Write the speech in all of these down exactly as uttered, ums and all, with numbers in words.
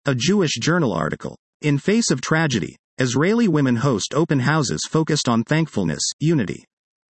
A Jewish Journal article. In face of tragedy, Israeli women host open houses focused on thankfulness, unity.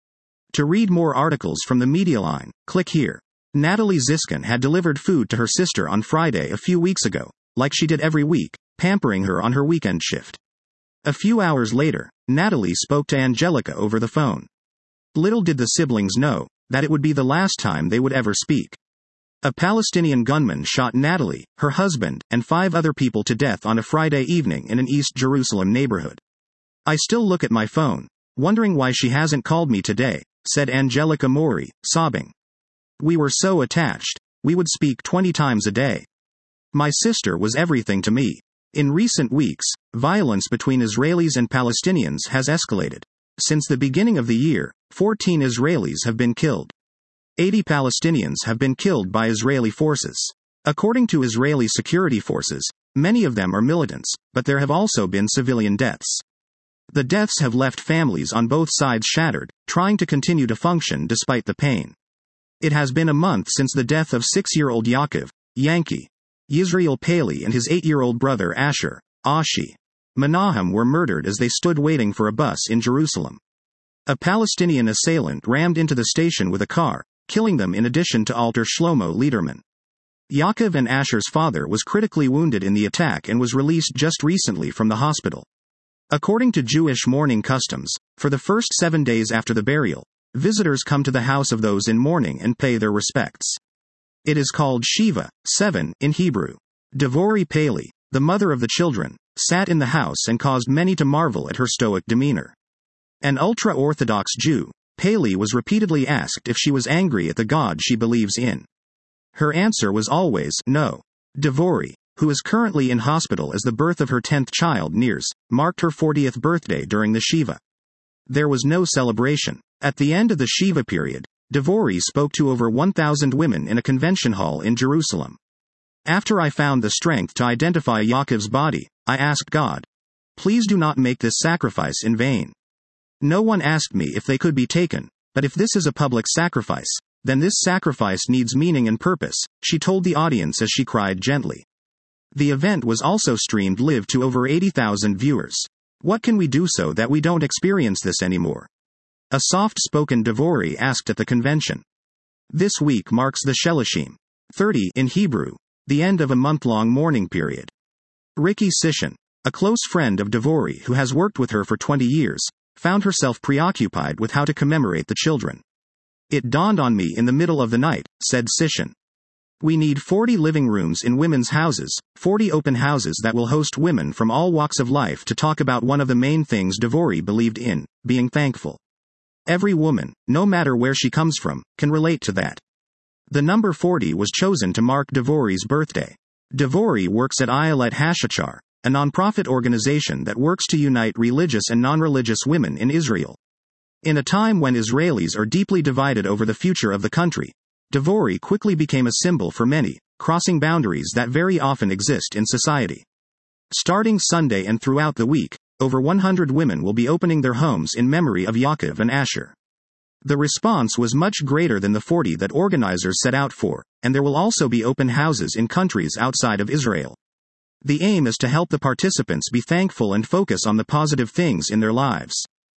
To read more articles from the Media Line, click here. Natalie Ziskin had delivered food to her sister on Friday a few weeks ago, like she did every week, pampering her on her weekend shift. A few hours later, Natalie spoke to Angelica over the phone. Little did the siblings know that it would be the last time they would ever speak. A Palestinian gunman shot Natalie, her husband, and five other people to death on a Friday evening in an East Jerusalem neighborhood. I still look at my phone, wondering why she hasn't called me today, said Angelica Mori, sobbing. We were so attached, we would speak twenty times a day. My sister was everything to me. In recent weeks, violence between Israelis and Palestinians has escalated. Since the beginning of the year, fourteen Israelis have been killed. eighty Palestinians have been killed by Israeli forces. According to Israeli security forces, many of them are militants, but there have also been civilian deaths. The deaths have left families on both sides shattered, trying to continue to function despite the pain. It has been a month since the death of six-year-old Yaakov, Yankee, Yisrael Paley and his eight-year-old brother Asher, Ashi, Menahem were murdered as they stood waiting for a bus in Jerusalem. A Palestinian assailant rammed into the station with a car, killing them in addition to Alter Shlomo Liederman. Yaakov and Asher's father was critically wounded in the attack and was released just recently from the hospital. According to Jewish mourning customs, for the first seven days after the burial, visitors come to the house of those in mourning and pay their respects. It is called Shiva, seven, in Hebrew. Devori Paley, the mother of the children, sat in the house and caused many to marvel at her stoic demeanor. An ultra-Orthodox Jew, Paley was repeatedly asked if she was angry at the God she believes in. Her answer was always, no. Devori, who is currently in hospital as the birth of her tenth child nears, marked her fortieth birthday during the Shiva. There was no celebration. At the end of the Shiva period, Devori spoke to over one thousand women in a convention hall in Jerusalem. After I found the strength to identify Yaakov's body, I asked God, please do not make this sacrifice in vain. No one asked me if they could be taken, but if this is a public sacrifice, then this sacrifice needs meaning and purpose, she told the audience as she cried gently. The event was also streamed live to over eighty thousand viewers. What can we do so that we don't experience this anymore? A soft-spoken Devori asked at the convention. This week marks the Shelashim, thirty in Hebrew, the end of a month-long mourning period. Ricky Sisson, a close friend of Devori who has worked with her for twenty years, found herself preoccupied with how to commemorate the children. It dawned on me in the middle of the night, said Sisson. We need forty living rooms in women's houses, forty open houses that will host women from all walks of life to talk about one of the main things Devori believed in, being thankful. Every woman, no matter where she comes from, can relate to that. The number forty was chosen to mark Devori's birthday. Devori works at Ayelet Hashachar, a nonprofit organization that works to unite religious and non-religious women in Israel. In a time when Israelis are deeply divided over the future of the country, Devori quickly became a symbol for many, crossing boundaries that very often exist in society. Starting Sunday and throughout the week, over one hundred women will be opening their homes in memory of Yaakov and Asher. The response was much greater than the forty that organizers set out for, and there will also be open houses in countries outside of Israel. The aim is to help the participants be thankful and focus on the positive things in their lives.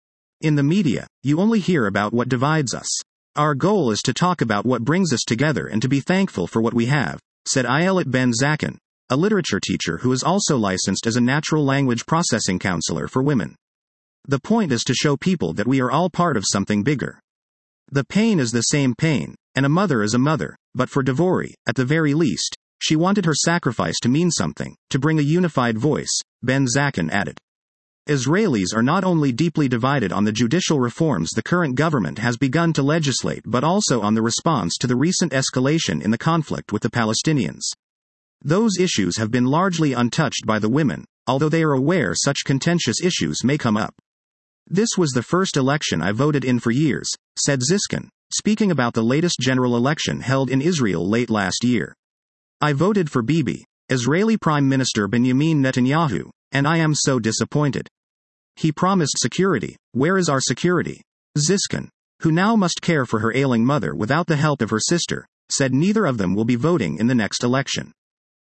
In the media, you only hear about what divides us. Our goal is to talk about what brings us together and to be thankful for what we have, said Ayelet Ben Zaken, a literature teacher who is also licensed as a natural language processing counselor for women. The point is to show people that we are all part of something bigger. The pain is the same pain, and a mother is a mother, but for Devori, at the very least, she wanted her sacrifice to mean something, to bring a unified voice, Ben Zaken added. Israelis are not only deeply divided on the judicial reforms the current government has begun to legislate but also on the response to the recent escalation in the conflict with the Palestinians. Those issues have been largely untouched by the women, although they are aware such contentious issues may come up. This was the first election I voted in for years, said Ziskin, speaking about the latest general election held in Israel late last year. I voted for Bibi, Israeli Prime Minister Benjamin Netanyahu, and I am so disappointed. He promised security. Where is our security? Ziskin, who now must care for her ailing mother without the help of her sister, said neither of them will be voting in the next election.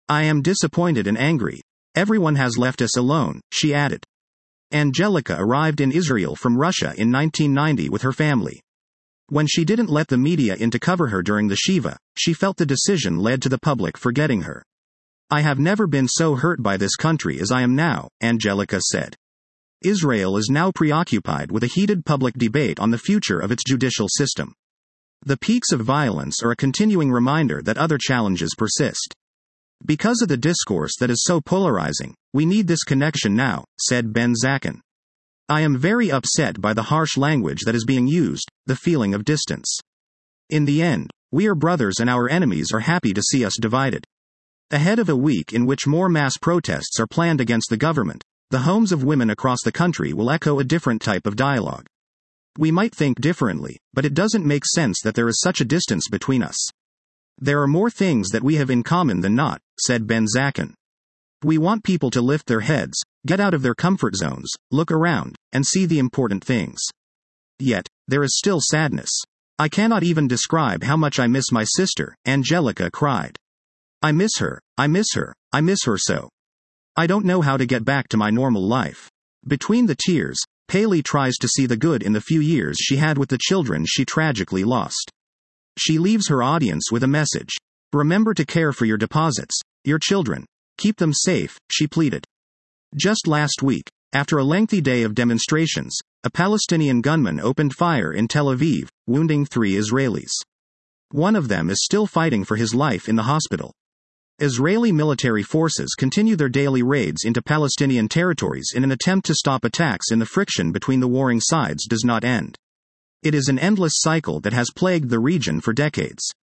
I am disappointed and angry. Everyone has left us alone, she added. Angelica arrived in Israel from Russia in nineteen ninety with her family. When she didn't let the media in to cover her during the Shiva, she felt the decision led to the public forgetting her. I have never been so hurt by this country as I am now, Angelica said. Israel is now preoccupied with a heated public debate on the future of its judicial system. The peaks of violence are a continuing reminder that other challenges persist. Because of the discourse that is so polarizing, we need this connection now, said Ben Zaken. I am very upset by the harsh language that is being used, the feeling of distance. In the end, we are brothers and our enemies are happy to see us divided. Ahead of a week in which more mass protests are planned against the government, the homes of women across the country will echo a different type of dialogue. We might think differently, but it doesn't make sense that there is such a distance between us. There are more things that we have in common than not, said Ben Zaken. We want people to lift their heads, get out of their comfort zones, look around, and see the important things. Yet, there is still sadness. I cannot even describe how much I miss my sister, Angelica cried. I miss her, I miss her, I miss her so. I don't know how to get back to my normal life. Between the tears, Paley tries to see the good in the few years she had with the children she tragically lost. She leaves her audience with a message. Remember to care for your deposits, your children. Keep them safe, she pleaded. Just last week, after a lengthy day of demonstrations, a Palestinian gunman opened fire in Tel Aviv, wounding three Israelis. One of them is still fighting for his life in the hospital. Israeli military forces continue their daily raids into Palestinian territories in an attempt to stop attacks in the friction between the warring sides does not end. It is an endless cycle that has plagued the region for decades.